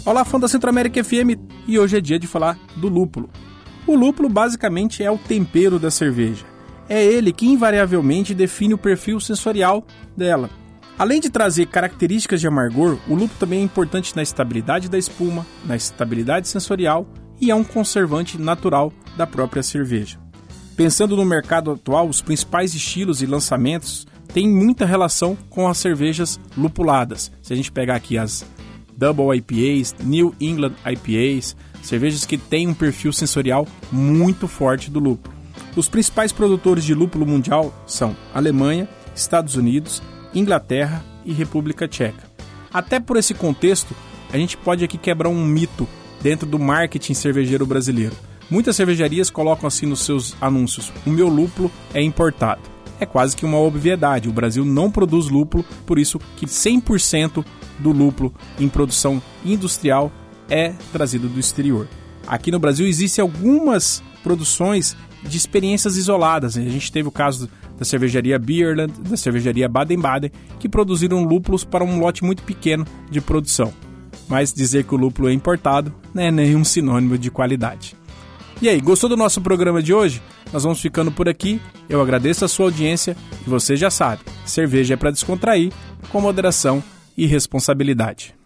Olá, fã da Centro-América FM, e hoje é dia de falar do lúpulo. O lúpulo basicamente é o tempero da cerveja. É ele que invariavelmente define o perfil sensorial dela. Além de trazer características de amargor, o lúpulo também é importante na estabilidade da espuma, na estabilidade sensorial e é um conservante natural da própria cerveja. Pensando no mercado atual, os principais estilos e lançamentos têm muita relação com as cervejas lupuladas. Se a gente pegar aqui as Double IPAs, New England IPAs, cervejas que têm um perfil sensorial muito forte do lúpulo. Os principais produtores de lúpulo mundial são Alemanha, Estados Unidos, Inglaterra e República Tcheca. Até por esse contexto, a gente pode aqui quebrar um mito dentro do marketing cervejeiro brasileiro. Muitas cervejarias colocam assim nos seus anúncios: o meu lúpulo é importado. É quase que uma obviedade, o Brasil não produz lúpulo, por isso que 100% do lúpulo em produção industrial é trazido do exterior. Aqui no Brasil existem algumas produções de experiências isoladas. A gente teve o caso da cervejaria Beerland, da cervejaria Baden-Baden, que produziram lúpulos para um lote muito pequeno de produção. Mas dizer que o lúpulo é importado não é nenhum sinônimo de qualidade. E aí, gostou do nosso programa de hoje? Nós vamos ficando por aqui. Eu agradeço a sua audiência e você já sabe, cerveja é para descontrair, com moderação e responsabilidade.